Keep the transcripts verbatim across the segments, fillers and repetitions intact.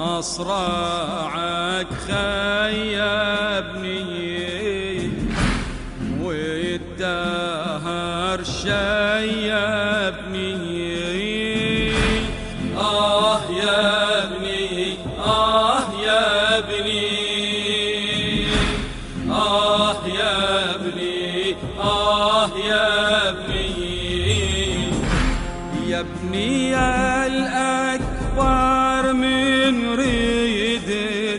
مصرعك خيبني والدهر شيبني. آه يا ابني آه يا ابني آه يا ابني آه يا ابني. يا ابني الأكبر من ريدك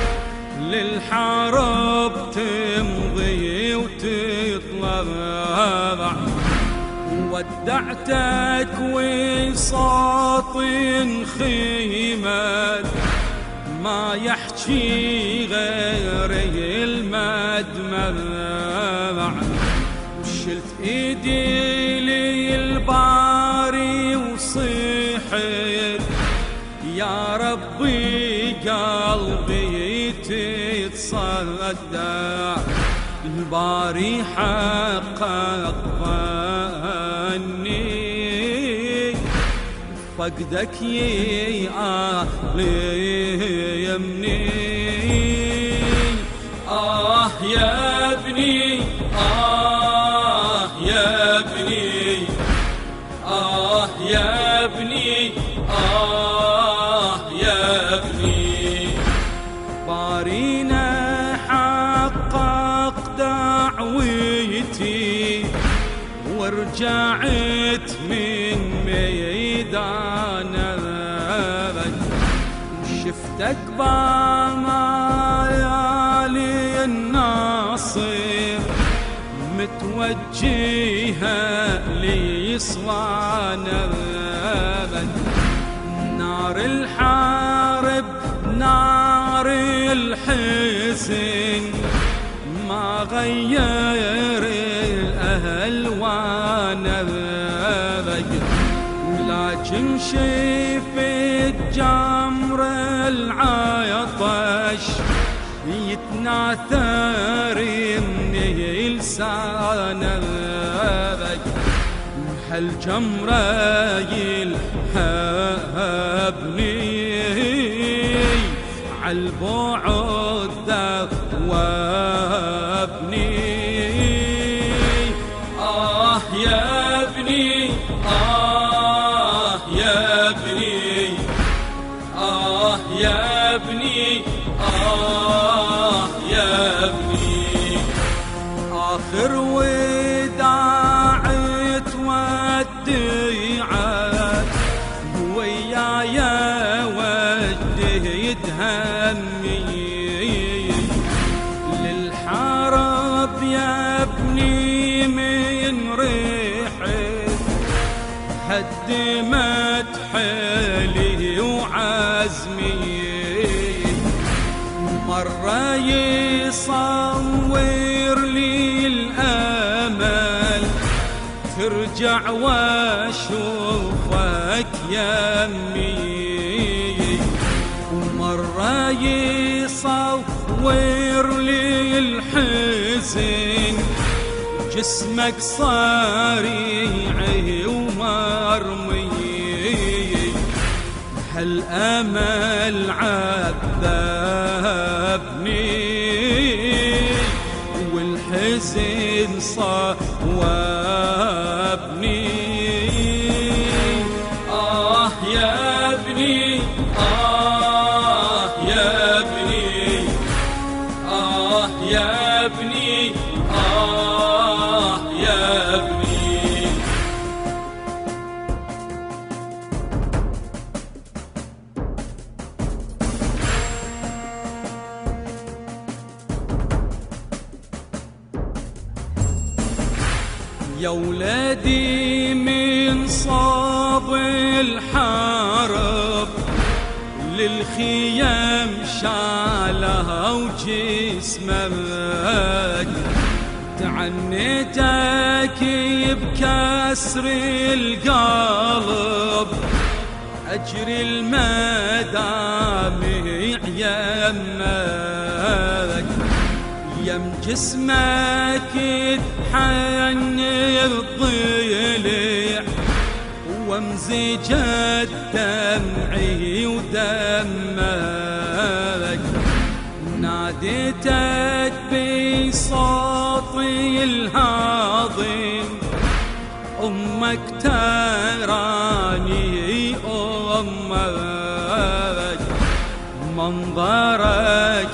للحرب تمضي وتطلع، ودعتك وساط خيمك ما يحكي غير المدمع. شلت ايدي للباري وصيحت يا ربي قلبي تتصدع. الباري حقق ظني فقدك يألمني. آه يا ابني آه يا ابني آه يا ابني آه يا ابني. بارينا حقق دعوتي ورجعت من ميدانك. شفتك بمايالي الناصر متوجهة لصوانك. نار الحرب نار الحزن ما غير الألوان، لكن شفت جمر العطش يتناثر من لسانك. هالجمرة يلهبني عالبعد ذوبني. آه يا ابني آه يا ابني آه يا ابني آه يا ابني. آخر وداع توديعك ويايا وديت همي. للحرب يا ابني من ريحك هدمت حيلي وعزمي. مرة يصور لي الأمل ترجع واشوفك يمي. ومرة يصور لي الحزن جسمك صريعي ومرمي. هالأمل عذبني والحزن صوبني. آه يا ابني آه يا ابني آه يا ابني آه يا ابني. يا ولدي من صاب الحرب للخيام شالها وجسمك. تعنيتك بكسر القلب أجري المدامع يمك. يم جسمك تحني الضلع وامزجت دمعي ودمك. يمك، ناديتك بصوتي الهاضم، أمك تراني أمك، منظرك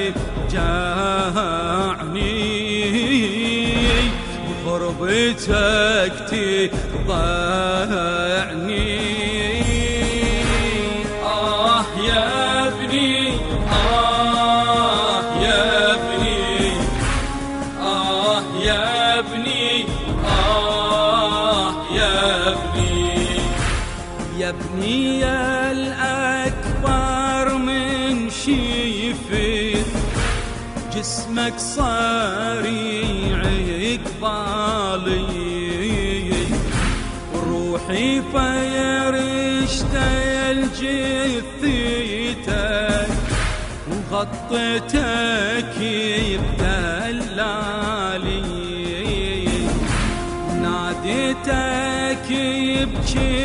يفجعني، غربتك تضيعني. آه يا ابني، آه يا ابني، آه يا ابني، آه يا ابني، يا ابني يا الأكبر من شيفت، جسمك صريع قبالي، روحي فيرشتل جثيتك، وغطيتك بدلالي، ناديتك يبكي